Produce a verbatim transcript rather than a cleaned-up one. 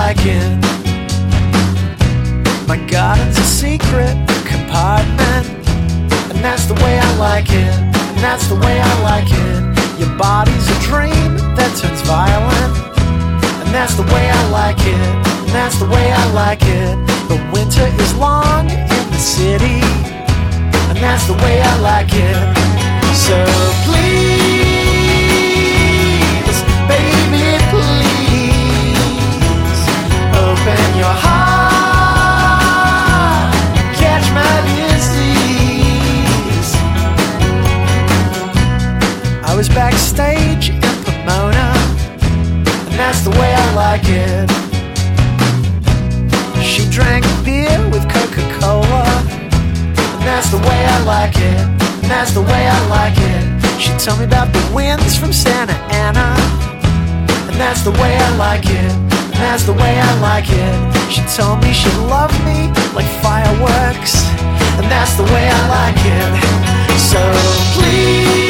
like it. My garden's a secret compartment, and that's the way I like it, and that's the way I like it. Your body's a dream that turns violent, and that's the way I like it, and that's the way I like it. The winter is long in the city, and that's the way I like it. So please, baby, please, open your heart, catch my disease. I was backstage in Pomona, and that's the way I like it. She drank beer with Coca-Cola, and that's the way I like it, and that's the way I like it. She told me about the winds from Santa Ana, and that's the way I like it, and that's the way I like it. She told me she loved me like fireworks, and that's the way I like it. So please,